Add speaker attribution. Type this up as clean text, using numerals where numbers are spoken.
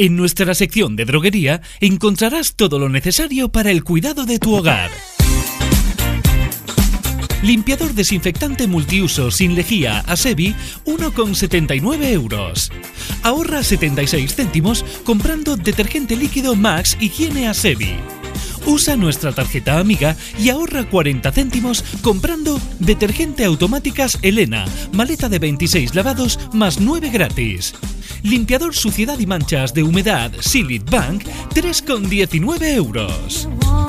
Speaker 1: En nuestra sección de droguería encontrarás todo lo necesario para el cuidado de tu hogar. Limpiador desinfectante multiuso sin lejía Asevi, 1,79 €. Ahorra 76 céntimos comprando detergente líquido Max Higiene Asevi. Usa nuestra tarjeta amiga y ahorra 40 céntimos comprando detergente automáticas Elena, maleta de 26 lavados más 9 gratis. Limpiador suciedad y manchas de humedad Silit Bank, 3,19 €.